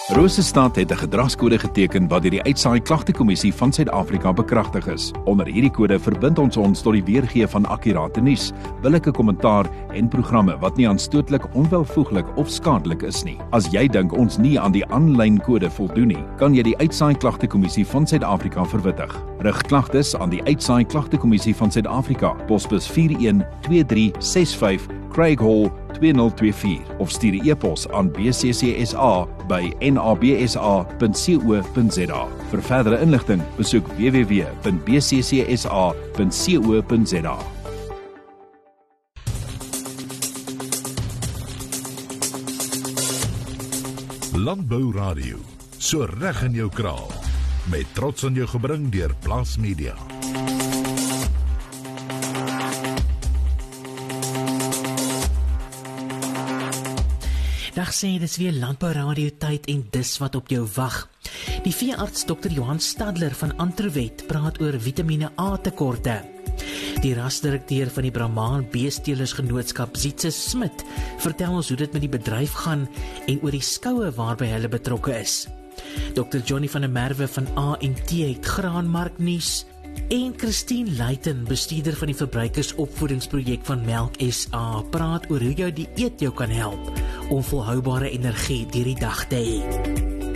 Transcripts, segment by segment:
Rosestad het 'n gedragskode geteken wat deur die Uitsaai Klagtekommissie van Suid-Afrika bekragtig is. Onder hierdie kode verbind ons tot die weergee van akkurate nuus, billike kommentaar en programme wat nie aanstootlik, onwelvoeglik of skadelik is nie. As jy dink ons nie aan die aanlyn kode voldoen nie, kan jy die Uitsaai Klagtekommissie van Suid-Afrika verwittig. Rig klagtes aan die Uitsaai Klagtekommissie van Suid-Afrika, posbus 412365 Craig Hall 2024 of stuur 'n e-pos aan bccsa@nabsa.co.za. Vir verdere inligting, besoek www.bccsa.co.za. Landbou Radio, so reg in jou kraal, met trots aan jou gebring deur Plaas Media. Dag sê, dis weer Landbou Radio tyd en dis wat op jou wag. Die veearts Dr. Johan Stadler van Antrowet praat oor Vitamiene A tekorte. Die rasdirekteur van die Brahman Beestelersgenootskap, Zietse Smit, vertel ons hoe dit met die bedryf gaan en oor die skoue waarby hulle betrokke is. Dr. Johnny van der Merwe van A&T het graanmarknuus. En Christine Luiten, bestuurder van die verbruikersopvoedingsprojek van Melk SA, praat oor hoe jou dieet jou kan help om volhoubare energie deur die dag te hê.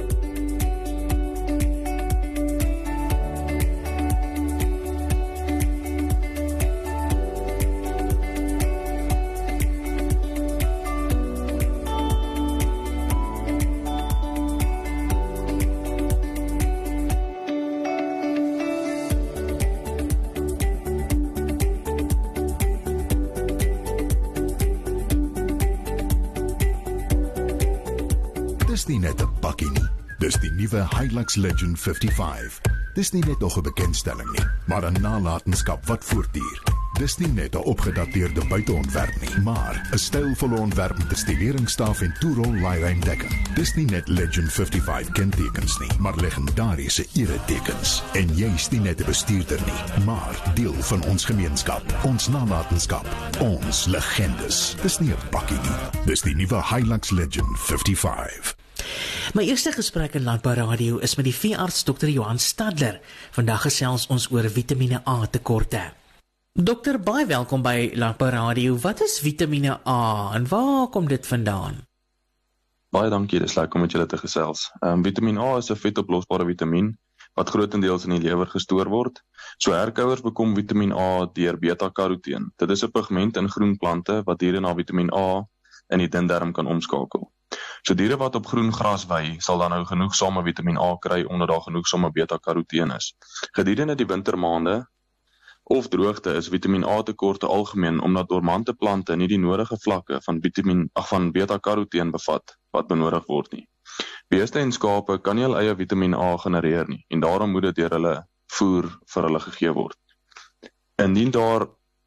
Dis nie net 'n bakkie nie, dis die nuwe Hilux Legend 55. Dis nie net nog 'n bekendstelling nie, maar 'n nalatenskap wat voortduur. Dis nie net 'n opgedateerde buiteontwerp nie, maar 'n stylvolle ontwerp met 'n stileringsstaaf en toerol laaidekking. Dis nie net Legend 55 kentekens nie, maar legendariese eretekens. En jy's nie net 'n bestuurder nie, maar deel van ons gemeenskap, ons nalatenskap, ons legendes. Dis nie 'n bakkie nie, dis die nuwe Hilux Legend 55. My eerste gesprek in Landbou Radio is met die veearts Dr. Johan Stadler. Vandag gesels ons oor Vitamiene A tekorte. Dokter, baie welkom by Landbou Radio. Wat is Vitamiene A en waar kom dit vandaan? Baie dankie, dis lekker om met julle te gesels. Vitamiin A is 'n vetoplosbare vitamien wat grootendeels in die lewer gestoor word. So herkouers bekom Vitamiin A deur beta-karoteen. Dit is 'n pigment in groenplante wat diere na Vitamiin A in die dindarm kan omskakel. So diere wat op groen gras wei, sal dan nou genoegsame Vitamiin A kry omdat daar genoegsame beta-karoteen is. Gedurende die wintermaande of droogte is Vitamiin A tekorte algemeen omdat dormante plante nie die nodige vlakke van beta-karoteen bevat wat benodig word nie. Beeste en skape kan nie hul eie Vitamiin A genereer nie en daarom moet dit deur hulle voer vir hulle gegee word. Indien daar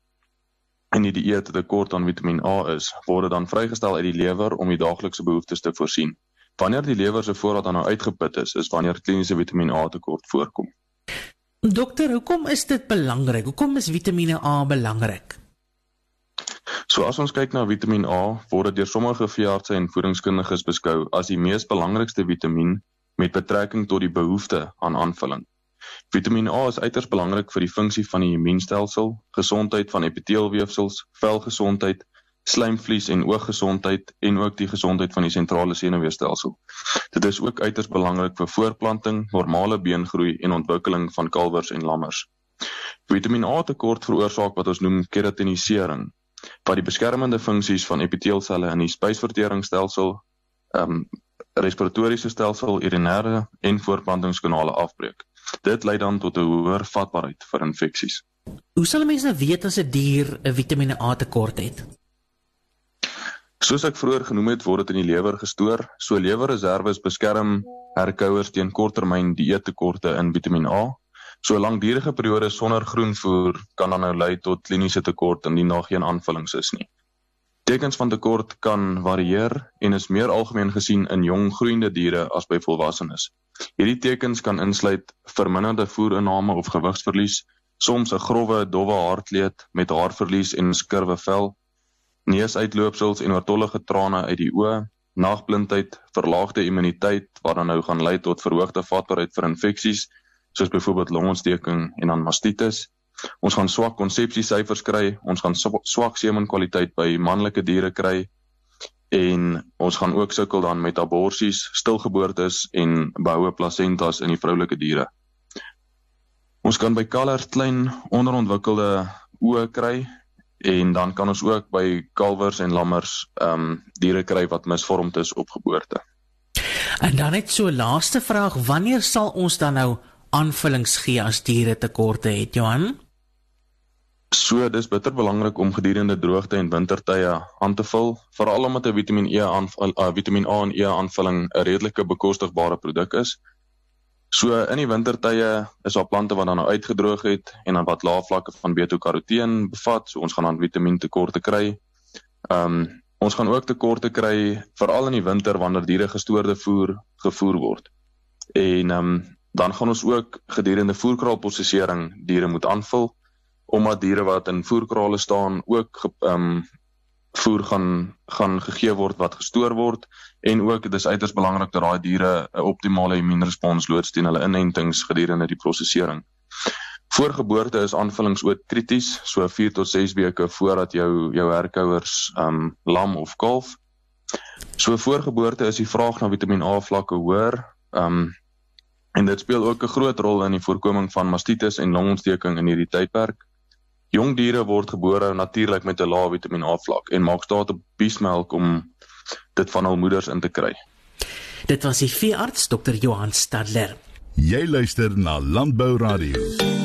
in die dieet tekort aan Vitamiin A is, word dit dan vrygestel uit die lewer om die daaglikse behoeftes te voorsien. Wanneer die lewer se voorraad dan nou uitgeput is wanneer kliniese Vitamiin A tekort voorkom. Dokter, hoekom is dit belangrik? Hoekom is Vitamiene A belangrik? So as ons kyk na Vitamiin A, word dit deur sommige veeartse en voedingskundiges beskou as die mees belangrikste vitamien met betrekking tot die behoefte aan aanvulling. Vitamiin A is uiters belangrik vir die funksie van die immuunstelsel, gesondheid van epiteelweefsels, velgesondheid, slijmvlies en ooggesondheid en ook die gesondheid van die sentrale senuweestelsel. Dit is ook uiters belangrik vir voortplanting, normale beengroei en ontwikkeling van kalwers en lammers. Vitamiin A tekort veroorsaak wat ons noem keratinisering, wat die beskermende funksies van epiteelselle in die spysverteringsstelsel, respiratoriese stelsel, urinêre en voortplantingskanale afbreek. Dit lei dan tot 'n hoër vatbaarheid vir infeksies. Hoe sal mense nou weet as 'n dier 'n Vitamiene A tekort het? Soos ek vroeër genoem het, word dit in die lewer gestoor. So lewerreserwes beskerm herkouers teen korttermyn dieettekorte in Vitamiin A. So 'n langdurige periode sonder groenvoer kan dan nou lei tot kliniese tekort indien daar geen aanvullings is nie. Tekens van tekort kan varieer en is meer algemeen gesien in jong groeiende diere as by volwassenes. Hierdie tekens kan insluit verminderde voerinname of gewigsverlies, soms 'n growwe, dowwe haarkleed met haarverlies en skurwe vel, neusuitloopsels en oortollige trane uit die oë, nagblindheid, verlaagde immuniteit, wat dan nou gaan lei tot verhoogde vatbaarheid vir infeksies, soos byvoorbeeld longontsteking en dan mastitis. Ons gaan swak konsepsiesyfers kry, ons gaan swak semenkwaliteit by manlike diere kry, en ons gaan ook sukkel dan met aborsies, stilgeboortes en behoue plasentas in die vroulike diere. Ons kan by kalvers klein onderontwikkelde oë kry, en dan kan ons ook by kalvers en lammers diere kry wat misvormd is op geboorte. En dan net so laaste vraag, wanneer sal ons dan nou aanvullings gee as diere tekorte het, Johan? So, dis bitter belangrik om gedurende droogte en wintertye aan te vul, veral omdat 'n Vitamiin A en E aanvulling 'n redelike bekostigbare produk is. So, in die wintertye is daar plante wat dan nou uitgedroog het en dan wat lae vlakke van beta-karoteen bevat, so ons gaan dan vitamien-tekorte kry. Ons gaan ook tekorte kry, veral in die winter wanneer diere gestoorde voer gevoer word. En dan gaan ons ook gedurende voerkraalprosesering diere moet aanvul, omdat diere wat in voerkrale staan ook voer gaan gegee word wat gestoor word, en ook dit is uiters belangrik dat daai diere 'n optimale immuunrespons loods teen hulle inentings gedurende die prosesering. Voor geboorte is aanvullings ook krities, so 4 tot 6 weke voordat jou herkouers lam of kalf. So voor geboorte is die vraag na Vitamiin A vlakke hoër, en dit speel ook 'n groot rol in die voorkoming van mastitis en longontsteking in hierdie tydperk. Jong diere word gebore natuurlik met 'n lae Vitamiin A vlak en maak staat op biesmelk om dit van hul moeders in te kry. Dit was die veearts Dr. Johan Stadler. Jy luister na Landbou Radio.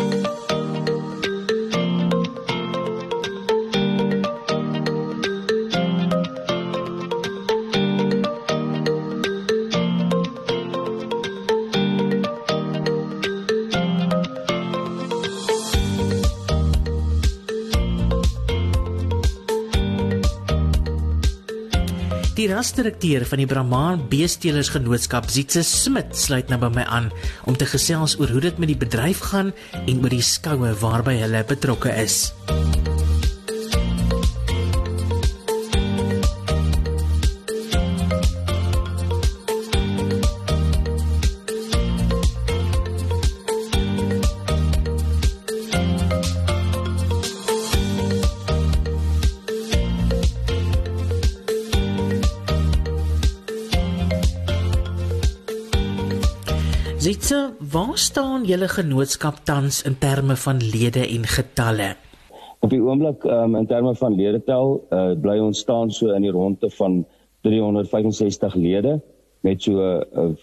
Die rasdirekteur van die Brahman Beestelersgenootskap, Zietse Smit, sluit nou by my aan om te gesels oor hoe dit met die bedryf gaan en oor die skoue waarby hulle betrokke is. Zietse, waar staan julle genootskap tans in terme van lede en getalle? Op die oomblik, in terme van ledetel, bly ons staan so in die ronde van 365 lede, met so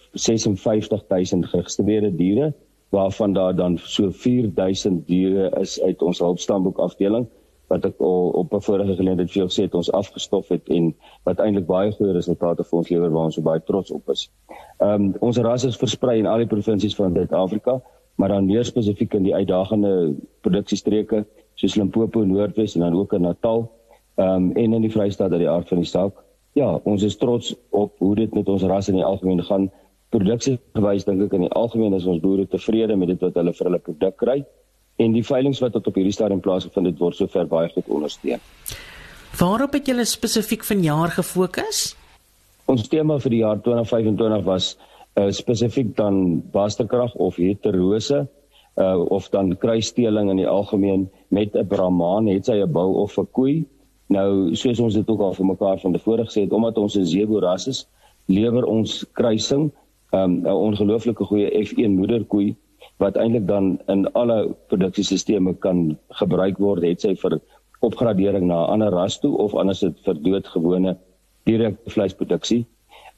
56.000 geregistreerde diere, waarvan daar dan so 4.000 diere is uit ons hulpstamboek afdeling, wat ek al op 'n vorige geleentheid vir jou gesê het, ons afgestof het en wat eintlik baie goeie resultate vir ons lewer, waar ons so baie trots op is. Ons rasse is versprei in al die provinsies van Suid-Afrika, maar dan meer spesifiek in die uitdagende produksiestreke, soos Limpopo, Noordwes en dan ook in Natal, en in die Vrystaat uit die aard van die saak. Ja, ons is trots op hoe dit met ons rasse in die algemeen gaan. Produksiegewys dink ek in die algemeen is ons boere tevrede met dit wat hulle vir hulle produk kry. En die veilings wat tot op hierdie stadium plaasgevind het, word sover baie goed ondersteun. Waarop het julle spesifiek vanjaar gefokus? Ons tema vir die jaar 2025 was spesifiek dan basterkrag of heterose, of dan kruissteling in die algemeen met 'n Brahman, het sy 'n bou of 'n koei. Nou, soos ons dit ook al vir mekaar van tevore gesê het, omdat ons 'n zeeboeras is, lewer ons kruising 'n ongelooflike goeie F1 moederkoei, wat eintlik dan in alle produksiesisteme kan gebruik word, het sy vir opgradering na 'n ander ras toe, of anders dit vir doodgewone direkte vleisproduksie.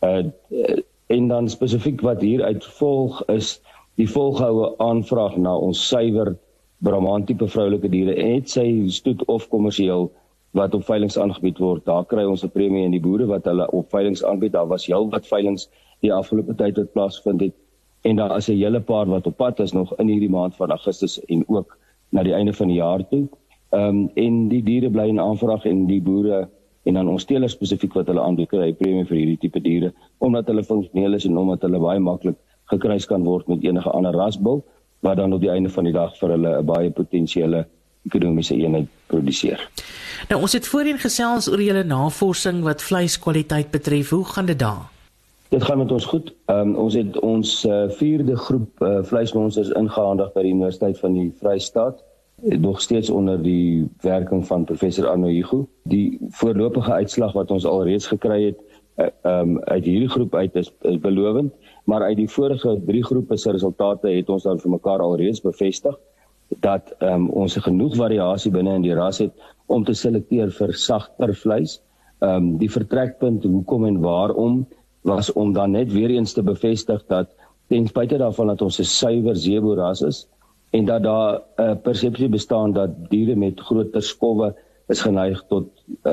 En dan spesifiek wat hieruit volg is die volgehoue aanvraag na ons suiwer Brahman tipe vroulike diere, het sy stoet of kommersieel wat op veilings aangebied word. Daar kry ons 'n premie en die boere wat hulle op veilings aanbied. Daar was heelwat veilings die afgelope tyd wat plaasgevind het. En daar is 'n hele paar wat op pad is nog in hierdie maand van Augustus en ook na die einde van die jaar toe. En die diere bly in aanvraag en die boere en dan ons teelers spesifiek wat hulle aanbied, kry premie vir hierdie tipe diere, omdat hulle funksioneel is en omdat hulle baie maklik gekruis kan word met enige ander rasbul, wat dan op die einde van die dag vir hulle 'n baie potensiële ekonomiese eenheid produseer. Nou, ons het voorheen gesels oor julle navorsing wat vleiskwaliteit betref. Hoe gaan dit daar? Dit gaan met ons goed. Ons het ons 4de groep vleismonsters ingehandig by die Universiteit van die Vrystaat, nog steeds onder die werking van professor Arno Hugo. Die voorlopige uitslag wat ons alreeds gekry het uit hierdie groep uit is belovend, maar uit die vorige 3 groepe se resultate het ons dan vir mekaar alreeds bevestig dat ons genoeg variasie binne in die ras het om te selekteer vir sagter vleis. Die vertrekpunt hoekom en waarom was om dan net weer eens te bevestig dat ten spyte daarvan dat ons 'n suiwer zeeboeras is en dat daar 'n persepsie bestaan dat diere met groter skowwe is geneig tot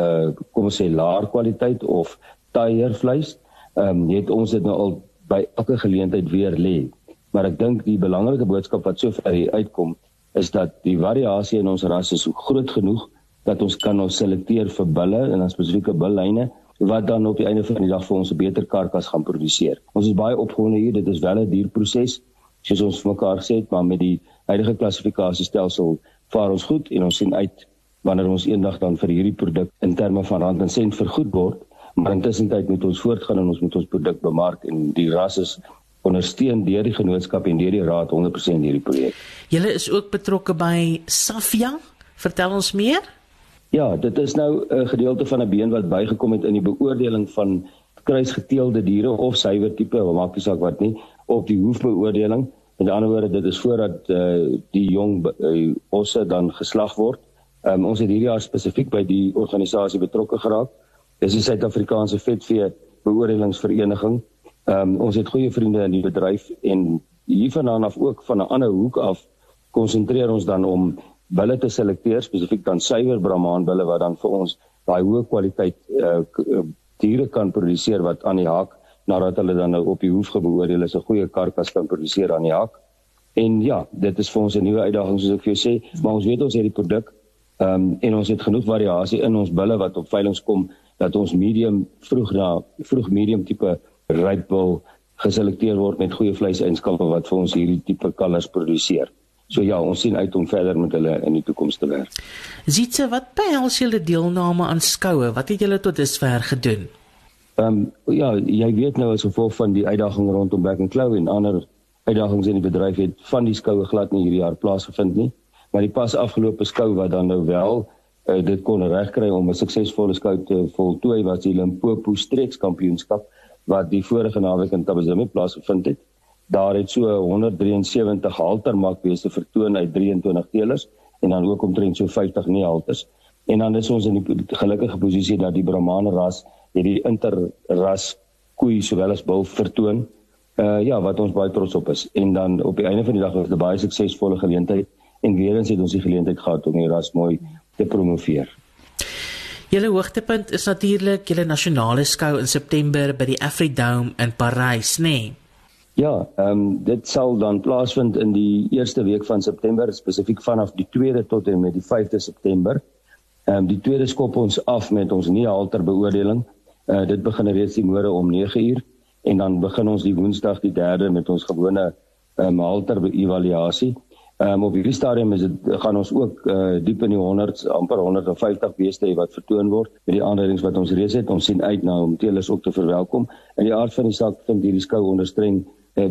kom ons sê laer kwaliteit of taaier vleis, het ons dit nou al by elke geleentheid weer lê. Maar ek dink die belangrike boodskap wat sover hier uitkom is dat die variasie in ons ras is groot genoeg dat ons kan selekteer vir bulle en dan spesifieke bullyne wat dan op die einde van die dag vir ons 'n beter karkas gaan produseer. Ons is baie opgewonde hier, dit is wel 'n dierproses, soos ons vir mekaar gesê het, maar met die huidige klassifikasiestelsel vaar ons goed en ons sien uit wanneer ons eendag dan vir hierdie produk in terme van rand en sent vergoed word, maar intussen tyd moet ons voortgaan en ons moet ons produk bemark en die ras is ondersteun deur die genootskap en deur die raad 100% hierdie projek. Julle is ook betrokke by SAFIA. Vertel ons meer? Ja, dit is nou 'n gedeelte van 'n been wat bygekom het in die beoordeling van kruisgeteelde diere of suiwer tipe, maak nie saak wat nie, op die hoefbeoordeling. Met ander woorde, dit is voordat die jong osse dan geslag word. Ons het hierdie jaar spesifiek by die organisasie betrokke geraak. Dis die Suid-Afrikaanse Vetvee Beoordelingsvereniging. Ons het goeie vriende in die bedryf en hiervandaan af ook van 'n ander hoek af konsentreer ons dan om bulle te selekteer, spesifiek dan suiwer Brahmaanbulle wat dan vir ons daai hoë kwaliteit diere kan produseer wat aan die haak, nadat hulle dan nou op die hoef gebeoordeel is, 'n goeie karkas kan produseer aan die haak. En ja, dit is vir ons 'n nuwe uitdaging soos ek vir jou sê, maar ons weet ons het die produk en ons het genoeg variasie in ons bulle wat op veiling kom dat ons vroeg medium tipe rypbul geselekteer word met goeie vleiseienskappe wat vir ons hierdie tipe kalvers produseer. So ja, ons sien uit om verder met hulle in die toekoms te werk. Zietse, wat behels julle deelname aan skoue? Wat het julle tot dusver gedoen? Ja, jy weet nou as gevolg van die uitdaging rondom Back and Claw en ander uitdagings in die bedryf het van die skoue glad nie hierdie jaar plaasgevind nie. Maar die pas afgelope skou wat dan nou wel dit kon regkry om 'n suksesvolle skou te voltooi was die Limpopo Streekskampioenskap wat die vorige naweek in Tabazimbi plaasgevind het. Daar het so 173 haltermakbeeste vertoon uit 23 teelers en dan ook omtrent so 50 nie halters. En dan is ons in die gelukkige posisie dat die Brahmane ras het die interras koei sowel as bul vertoon. Ja, wat ons baie trots op is. En dan op die einde van die dag was dit 'n baie suksesvolle geleentheid en weer eens het ons die geleentheid gehad om die ras mooi te promoveer. Julle hoogtepunt is natuurlik julle nasionale skou in September by die Afridome in Parys, nee. Ja, dit sal dan plaasvind in die eerste week van September, spesifiek vanaf die 2de tot en met die 5de September. Die 2de skop ons af met ons nie halter beoordeling. Dit begin reeds die môre om 9:00 en dan begin ons die Woensdag die 3de met ons gewone halter evaluasie. Op hierdie stadium gaan ons ook diep in die 100, amper 150 beeste hê wat vertoon word met die aanduidings wat ons reeds het. Ons sien uit na om teelers ook te verwelkom. In die aard van die saak vind hierdie skou onder streng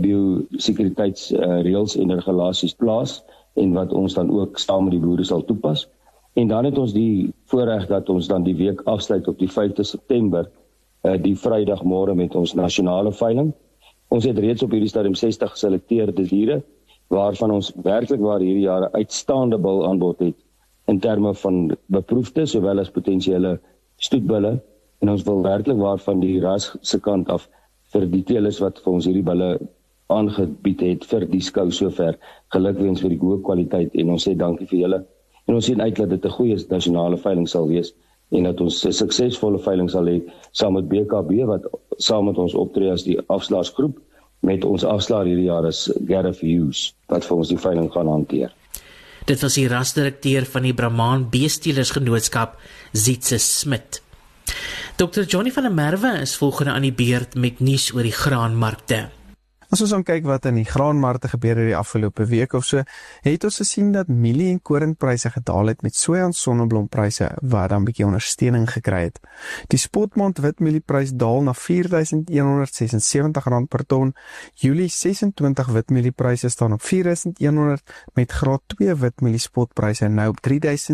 biosekuriteitsreëls en regulasies plaas en wat ons dan ook saam met die boere sal toepas. En dan het ons die voorreg dat ons dan die week afsluit op die 5de September, die Vrydagmôre met ons nasionale veiling. Ons het reeds op hierdie stadium 60 geselekteerde diere waarvan ons werklik waar hierdie jaar 'n uitstaande bul aanbod het in terme van beproefde sowel as potensiële stoetbulle en ons wil werklik waar van die ras se kant af vir die teelers wat vir ons hierdie bulle aangebied het vir die skou sover gelukwens vir die hoë kwaliteit en ons sê dankie vir julle en ons sien uit dat dit 'n goeie nasionale veiling sal wees en dat ons 'n suksesvolle veiling sal hê saam met BKB wat saam met ons optree as die afslaersgroep met ons afslaer hierdie jaar is Gareth Hughes wat vir ons die veiling gaan hanteer. Dit was die rasdirekteur van die Brahman Beesteelersgenootskap, Zietse Smit. Dr. Johnny van der Merwe is volgende aan die beurt met nuus oor die graanmarkte. As ons dan kyk wat in die graanmarkte gebeur het die afgelope week of so, het ons gesien dat mielie en koringpryse gedaal het met soja en sonneblompryse wat dan bietjie ondersteuning gekry het. Die spotmaand witmielieprys daal na R4.176 per ton. Julie 26 witmieliepryse staan op R4.100 met graad 2 witmielie spotpryse nou op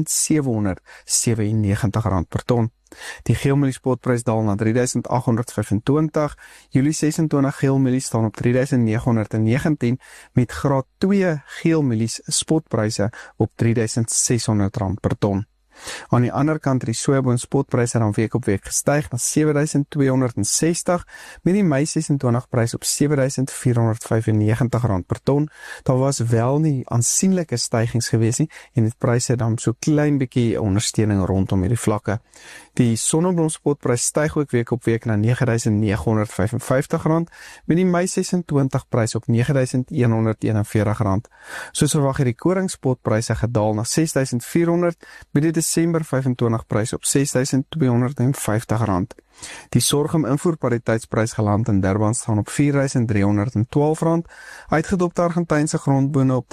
R3.797 per ton. Die geelmielie spotprys daal na R3.825, Julie 26 geelmielie staan op R3.919 met graad 2 geelmielies spotpryse op R3.600 per ton. Aan die ander kant het die sojaboon spotpryse dan week op week gestyg na R7.260 met die Mei 26 prys op R7.495 per ton. Daar was wel nie aansienlike stygings gewees nie en die pryse dan so klein bietjie ondersteuning rondom hierdie vlakke. Die sonneblom spotprys styg ook week op week na R9.955 met die Mei 26 prys op R9.141. Soos verwag het die koring spotpryse gedaal na R6.400 met die Desember 25 prys op R6.250. Die sorghum invoerpariteitsprys geland in Durban staan op R4.312, uitgedopte Argentynse grondbone op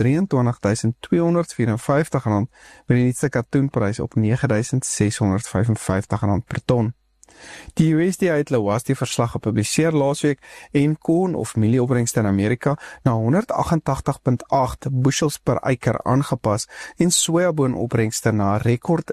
R23.254 met die nuutste katoenprys op R9.655 per ton. Die USDA het laas die verslag gepubliseer laasweek en korn of mielieopbrengste in Amerika na 188.8 bushels per acre aangepas en sojaboonopbrengste na 'n rekord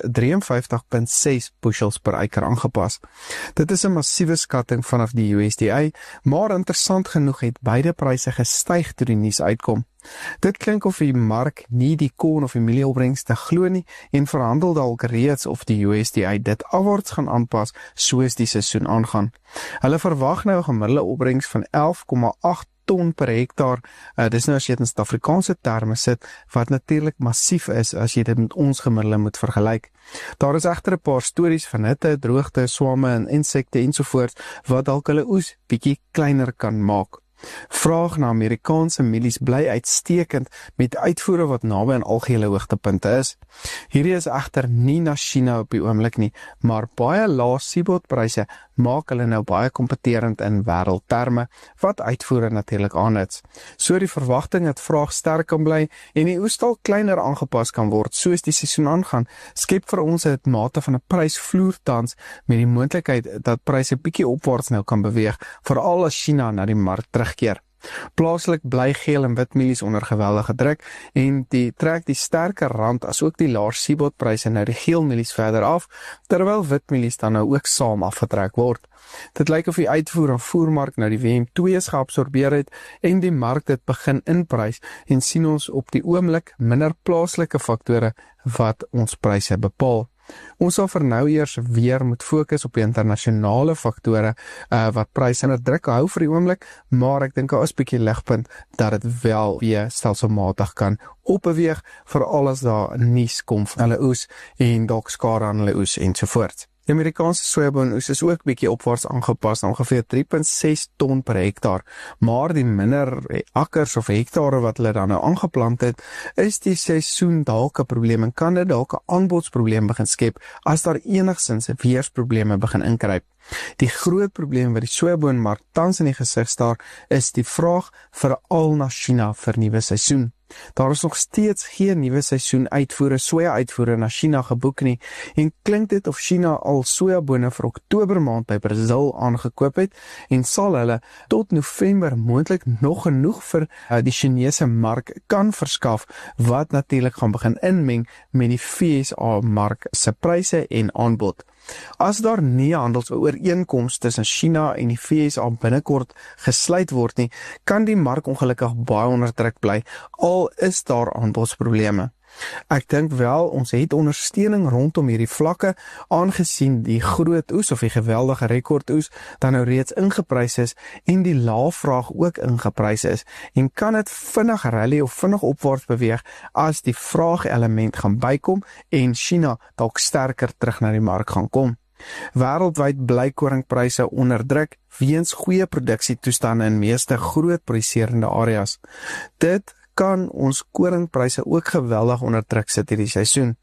53.6 bushels per acre aangepas. Dit is 'n massiewe skatting vanaf die USDA, maar interessant genoeg het beide pryse gestyg toe die nuus uitkom. Dit klink of die mark nie die korn of die mielieopbrengste glo nie en verhandel dalk reeds of die USDA dit afwaarts gaan aanpas soos die seisoen aangaan. Hulle verwag nou 'n gemiddelde opbrengs van 11,8 ton per hektaar. Dis nou as jy dit in Suid-Afrikaanse terme sit, wat natuurlik massief is as jy dit met ons gemiddelde moet vergelyk. Daar is egter 'n paar stories van hitte, droogte, swamme en insekte ensovoorts wat dalk hulle oes bietjie kleiner kan maak. Vraag na Amerikaanse mielies bly uitstekend met uitvoere wat naby aan algehele hoogtepunte is. Hierdie is egter nie na China op die oomblik nie, maar baie lae seebodpryse maak hulle nou baie kompeterend in wêreldterme, wat uitvoere natuurlik aanhits. So die verwagting dat vraag sterk kan bly en die oes dalk kleiner aangepas kan word soos die seisoen aangaan, skep vir ons 'n mate van 'n prysvloertans met die moontlikheid dat pryse bietjie opwaarts nou kan beweeg, veral as China na die mark terugkeer. Plaaslik bly geel en wit mielies onder geweldige druk en trek die sterker rand as ook die laer seebodpryse nou die geel mielies verder af, terwyl wit mielies dan nou ook saam afgetrek word. Dit lyk of die uitvoer en voermark nou die WM2's geabsorbeer het en die mark dit begin inprys en sien ons op die oomblik minder plaaslike faktore wat ons pryse bepaal. Ons sal vir nou eers weer moet fokus op die internasionale faktore wat pryse onder druk hou vir die oomblik, maar ek dink daar is 'n bietjie ligpunt dat dit wel weer stelselmatig kan opbeweeg, veral as daar nuus kom van hulle oes en dalk skade aan hulle oes ensovoorts. Die Amerikaanse sojaboonoes is ook bietjie opwaarts aangepas na ongeveer 3.6 ton per hektaar, maar die minder akkers of hektare wat hulle dan nou aangeplant het, is die seisoen dalk 'n probleem en kan dit dalk 'n aanbodsprobleem begin skep as daar enigsins weersprobleme begin inkruip. Die groot probleem wat die sojaboonmark tans in die gesig staar, is die vraag veral na China vir nuwe seisoen. Daar is nog steeds geen nuwe seisoen uitvoere, soja-uitvoere na China geboek nie en klink dit of China al sojabone vir Oktober maand by Brazil aangekoop het en sal hulle tot November moontlik nog genoeg vir die Chinese mark kan verskaf wat natuurlik gaan begin inmeng met die FSA mark se pryse en aanbod. As daar nie 'n handelsooreenkoms tussen China en die FSA binnekort gesluit word nie, kan die mark ongelukkig baie onder druk bly, al is daar aanbodsprobleme. Ek dink wel, ons het ondersteuning rondom hierdie vlakke, aangesien die groot oes of die geweldige rekordoes dan nou reeds ingeprys is en die lae vraag ook ingeprys is, en kan dit vinnig rally of vinnig opwaarts beweeg as die vraagelement gaan bykom en China dalk sterker terug na die mark gaan kom. Wêreldwyd bly koringpryse onder druk weens goeie produksietoestande in meeste groot produserende areas. Dit kan ons koringpryse ook geweldig onder druk sit hierdie seisoen.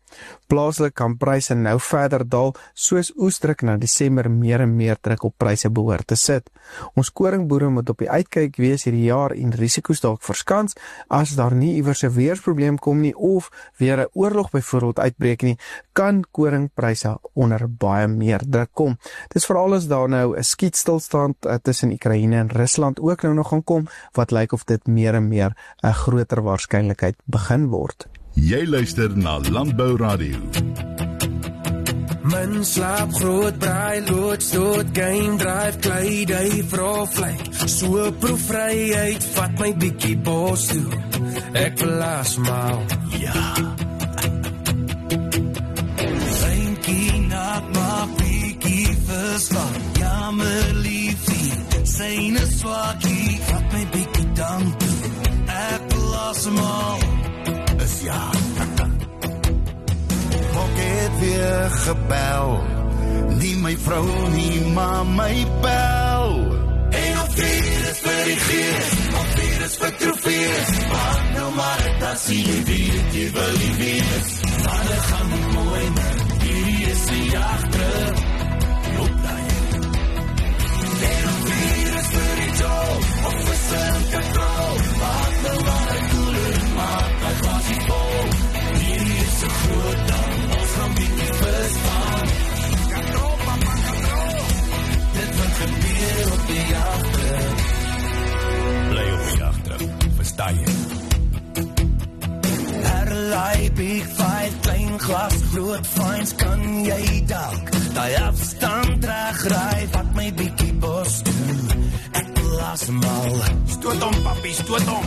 Plaaslik kan pryse nou verder daal, soos oesdruk na Desember meer en meer druk op pryse behoort te sit. Ons koringboere moet op die uitkyk wees hierdie jaar en risiko's dalk verskans as daar nie iewers 'n weersprobleem kom nie of weer 'n oorlog byvoorbeeld uitbreek nie, kan koringpryse onder baie meer druk kom. Dis veral as daar nou 'n skietstilstand tussen Oekraïne en Rusland ook nou nog gaan kom, wat lyk of dit meer en meer 'n groter waarskynlikheid begin word. Jy luister na Landbou Radio. Men slaap groot, braai, loodstoot, game drive, kleid, hy vrou vlyk. So proefvryheid, vat my bietjie bos toe. Ek verlaas maal, ja. Reinkie, naak, maar bietjie verstaan. Ja, my liefie, syne swaakie, vat my bietjie dank toe. Ek verlaas maal, is ja. Ek het weer gebel, nie my vrou nie, maar my bel. En op vir is vir die gees, op vir is vir trofees, maar nou maar het as jy weet, jy wil nie wees. Maar dit gaan nie mooi, man, hier is die jagter, loop daar jy. En op vir is vir die jol, op vir self-control, maar nou maar het koeler, maar my glas is vol. Hier is so groot dan, van bietjie verstaan. Katrol, mama, katrol. Dit wat gebeur op die jagter. Bly op die jagter, verstaan jy? Herlei, big five, klein glas, groot fines, kan jy dalk die afstand terugry, wat my bietjie bos toe. Ek blaas hem al. Stoot om, papi, stoot om.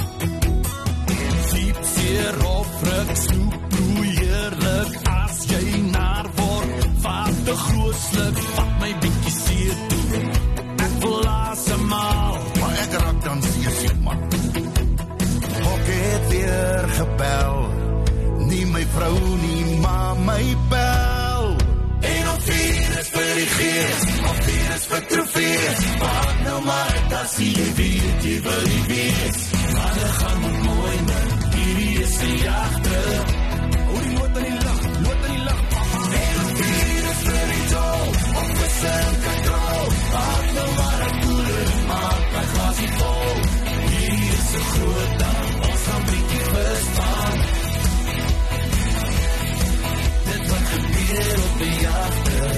Siep, seer, of ruk, snoep, broeierlik, as jy naar word, vat de grootsluk, vat my bietjie seer toe. Ek blaas hem al, maar ek raak dan seer, man. Ek het weer gebel, nie my vrou nie, maar my bel. En op vir is vir die gees, op vir is vir trofees, maar nou maar het as jy weet, jy wil nie wees. Maar dit gaan moet mooi, man, hier is die jagter. O, die lood in die lucht, papa. En op vir is vir die jol, op vir self-control, maar nou maar het koeler, maak my glasie vol. Hier is so groot dan, ons gaan bietjie verstaan. Dit wat gebeur op die jagter.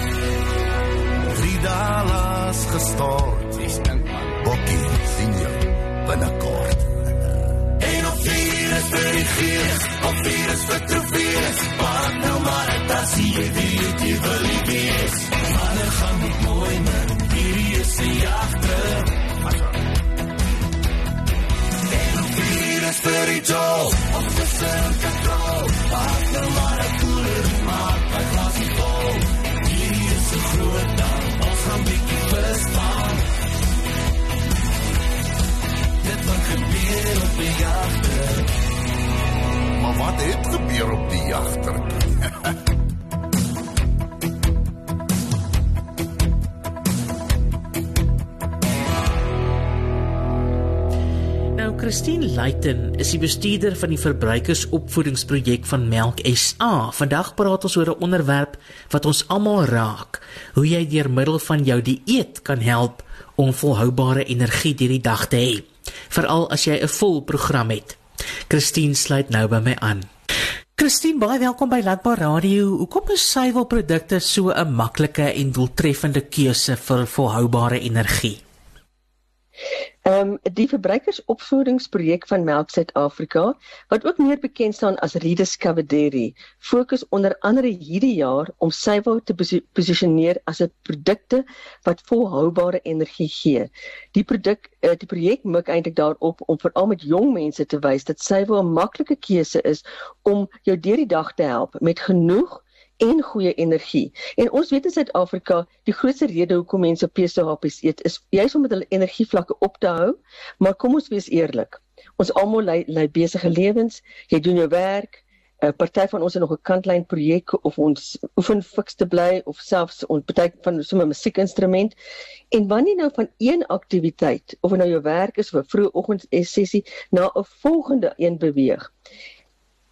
3 dollars gestort. Bokkie, sien jou, binnekort. En op vir is vir die gees, op vir is vir trofees, maar nou maar het as jy weet, jy wil nie wees. Maar dit gaan niet mooi, man, hier is die jagter. En op vir is vir die jol, op vir self-control, maar nou maar het koeler, maak my glasie vol. Hier is so groot dan, ons gaan bietjie verstaan. Dit wat gebeur op die jagter. Maar wat het gebeur op die jagter? Nou, Christine Luiten is die bestuurder van die verbruikersopvoedingsprojek van Melk SA. Vandag praat ons oor 'n onderwerp wat ons almal raak. Hoe jy deur middel van jou dieet kan help om volhoubare energie deur die dag te hê. Veral as jy 'n vol program het. Christine sluit nou by my aan. Christine, baie welkom by Landbou Radio. Hoekom is suiwelprodukte so 'n maklike en doeltreffende keuse vir volhoubare energie? Die verbruikersopvoedingsprojek van Melk Suid-Afrika, wat ook meer bekend staan as Rediscover Dairy, fokus onder andere hierdie jaar om suiwel te posisioneer as 'n produkte wat volhoubare energie gee. Die projek mik eintlik daarop om veral met jong mense te wys dat suiwel 'n maklike keuse is om jou deur die dag te help met genoeg en goeie energie. En ons weet in Suid-Afrika, die grootste rede hoekom mense PSHP's eet, is juist om met hulle energievlakke op te hou, maar kom ons wees eerlik. Ons almal lei besige lewens, jy doen jou werk, party van ons het nog 'n kantlyn projek, of ons oefen fiks te bly, of selfs ons party van so 'n musiekinstrument, en wanneer nou van een aktiwiteit, of nou jou werk is, of 'n vroeë oggendsessie, na 'n volgende een beweeg,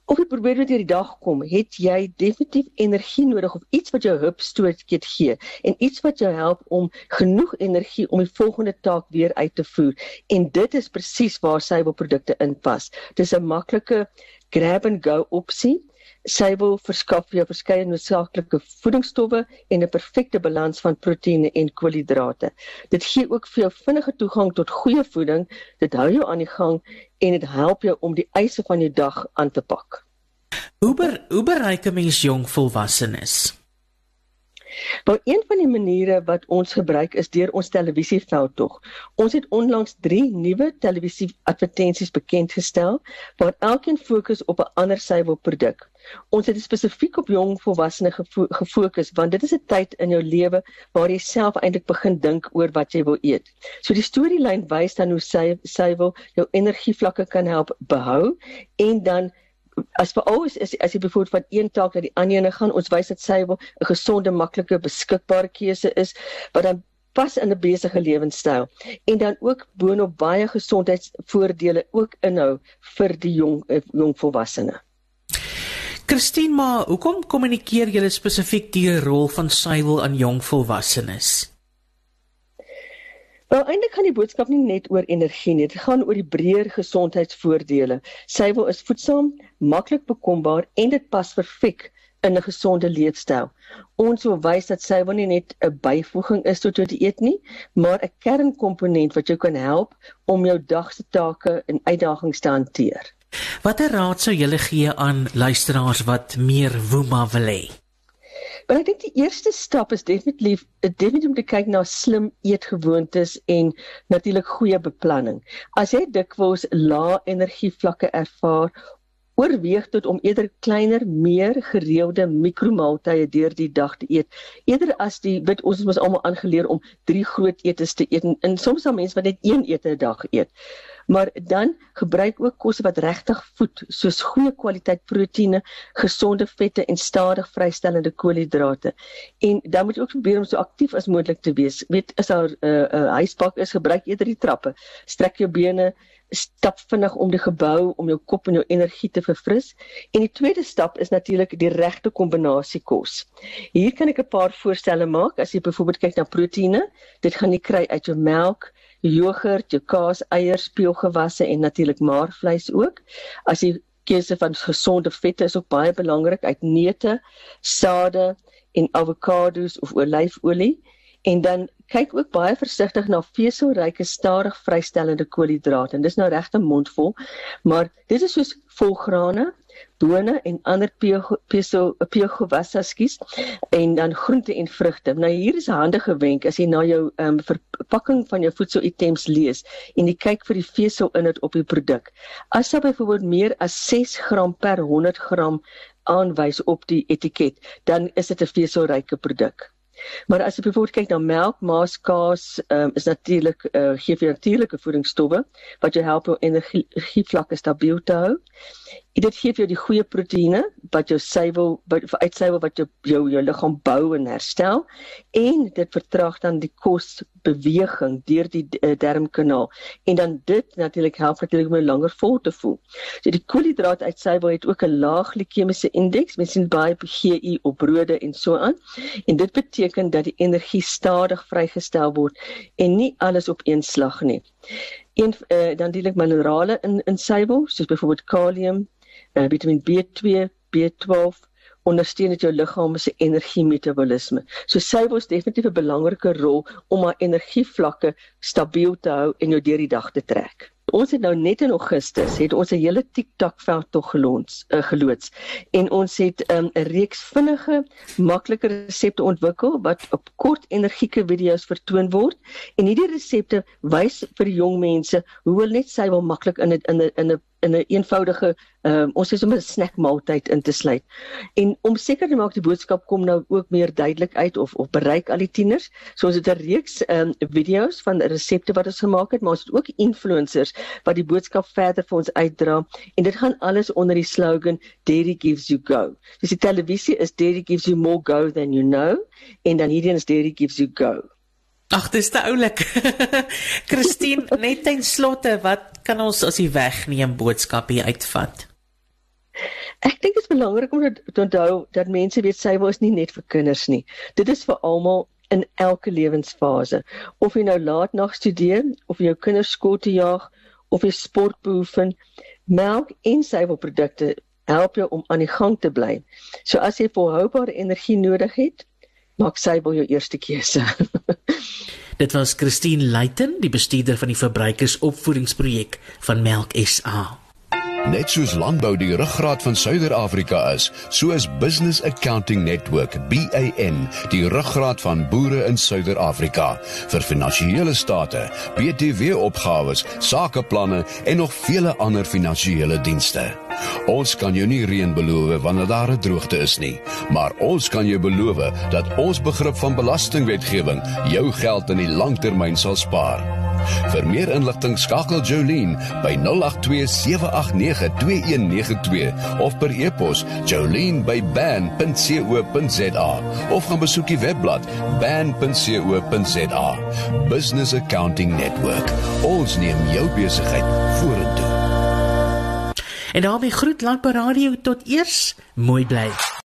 of jy probeer deur die dag kom, het jy definitief energie nodig of iets wat jou hupstootjie gee en iets wat jou help om genoeg energie om die volgende taak weer uit te voer. En dit is presies waar suiwelprodukte inpas. Dis 'n maklike grab-and-go opsie. Suiwel verskaf jou verskeie noodsaaklike voedingsstowwe en 'n perfekte balans van proteïene en koolhidrate. Dit gee ook vir jou vinnige toegang tot goeie voeding, dit hou jou aan die gang en dit help jou om die eise van jou dag aan te pak. Hoe bereik 'n mens jong volwassenes? Nou, een van die maniere wat ons gebruik is deur ons televisieveldtog. Ons het onlangs 3 nuwe televisie-advertensies bekendgestel, waar elkeen fokus op 'n ander suiwelproduk. Ons het spesifiek op jong volwassenes gefokus, want dit is 'n tyd in jou lewe waar jy self eintlik begin dink oor wat jy wil eet. So die storielyn wys dan hoe suiwel jou energievlakke kan help behou en dan as jy byvoorbeeld van een taak na die ander ene gaan, ons wys dat suiwel 'n gesonde, maklike, beskikbare keuse is, wat dan pas in 'n besige lewenstyl en dan ook boonop baie gesondheidsvoordele ook inhou vir die jong volwassene. Christine, maar hoekom kommunikeer julle spesifiek die rol van suiwel aan jong volwassenes? Wel, eintlik gaan die boodskap nie net oor energie nie, dit gaan oor die breër gesondheidsvoordele. Suiwel is voedsaam, maklik bekombaar en dit pas perfek in 'n gesonde leefstyl. Ons wil wys dat suiwel nie net 'n byvoeging is tot jou dieet nie, maar 'n kernkomponent wat jou kan help om jou dagse take en uitdagings te hanteer. Watter raad sou julle gee aan luisteraars wat meer woema wil hê? Maar ek dink die eerste stap is definitief om te kyk na slim eetgewoontes en natuurlik goeie beplanning. As jy dikwels lae energievlakke ervaar, oorweeg dit om eerder kleiner, meer gereelde mikromaaltye deur die dag te eet. Eerder as ons is almal aangeleer om 3 groot etes te eet en soms dan mense wat net 1 ete 'n dag eet. Maar dan gebruik ook kosse wat regtig voed, soos goeie kwaliteit proteïene, gesonde vette en stadig vrystellende koolhidrate. En dan moet jy ook probeer om so aktief as moontlik te wees. Weet, as daar 'n huispak is, gebruik eerder die trappe. Strek jou bene, stap vinnig om die gebou om jou kop en jou energie te verfris. En die tweede stap is natuurlik die regte kombinasie kos. Hier kan ek 'n paar voorstelle maak. As jy byvoorbeeld kyk na proteïene, dit gaan jy kry uit jou melk, yoghurt, jou kaas, eiers, speelgewasse en natuurlik maarvleis ook. As jy keuse van gesonde vette is ook baie belangrik uit neute, sade en avokado's of olyfolie. En dan kyk ook baie versigtig na veselryke, stadig vrystellende koolhidrate. En dis nou regte mondvol, maar dit is soos volgrane, bone en ander peulgewasse, en dan groente en vrugte. Nou hier is 'n handige wenk as jy na jou verpakking van jou voedselitems lees en jy kyk vir die veselinhoud op die produk. As daar byvoorbeeld meer as 6 gram per 100 gram aanwys op die etiket, dan is dit 'n veselryke produk. Maar as jy byvoorbeeld kyk na melk, maas, kaas, is natuurlik gee vir natuurlike voedingsstowwe wat jou help om energievlakke stabiel te hou. Dit gee vir jou die goeie proteïene wat jou suiwel wat jou liggaam bou en herstel, en dit vertraag dan die kosbeweging deur die darmkanaal, en dan dit natuurlik help om langer vol te voel. So die koolhidraat uit suiwel het ook 'n lae glikemiese indeks, mens sien baie GI op brode en so aan, en dit beteken dat die energie stadig vrygestel word en nie alles op een slag nie. Dan natuurlik minerale in suiwel, soos byvoorbeeld kalium, vitamine B2, B12, ondersteun dit jou liggaam se energiemetabolisme. So suiwel is definitief 'n belangrike rol om haar energievlakke stabiel te hou en jou deur die dag te trek. Ons het nou net in Augustus het ons 'n hele TikTok veldtog geloods en ons het 'n reeks vinnige, maklike resepte ontwikkel wat op kort energieke video's vertoon word, en hierdie resepte wys vir die jong mense hoe hulle net suiwel maklik in 'n eenvoudige ons sê sommer 'n snackmaaltyd in te sluit. En om seker te maak die boodskap kom nou ook meer duidelik uit of bereik al die tieners. So ons het 'n reeks video's van resepte wat ons gemaak het, maar ons het ook influencers wat die boodskap verder vir ons uitdra, en dit gaan alles onder die slogan Dairy Gives You Go. Dus die televisie is Dairy Gives You More Go Than You Know, en dan hierdie is Dairy Gives You Go. Ag, dis te oulik. Christine, net ten slotte, wat kan ons as die wegneem boodskap hier uitvat? Ek dink dit is belangrik om te onthou dat mense weet Suiwel is nie net vir kinders nie. Dit is vir almal in elke lewensfase. Of jy nou laatnag studeer, of jy jou kinders skool toe jaag, of jy sport beoefen, melk en suiwelprodukte help jou om aan die gang te bly. So as jy volhoubare energie nodig het, maak suiwel jou eerste keuse. Dit was Christine Luiten, die bestuurder van die verbruikersopvoedingsprojek van Melk SA. Net soos landbou die ruggraat van Suider-Afrika is, so is Business Accounting Network, BAN, die ruggraat van boere in Suider-Afrika, vir finansiële state, BTW-opgawes, sakeplanne en nog vele ander finansiële dienste. Ons kan jou nie reën beloof wanneer daar 'n droogte is nie, maar ons kan jou beloof dat ons begrip van belastingwetgewing jou geld in die langtermyn sal spaar. Vir meer inligting skakel Jolene by 082-789-2192 of per e-pos jolene@ban.co.za of gaan besoek die webblad ban.co.za. Business Accounting Network. Ons neem jou besigheid vorentoe. En daarmee groet Landbou Radio tot eers, mooi bly.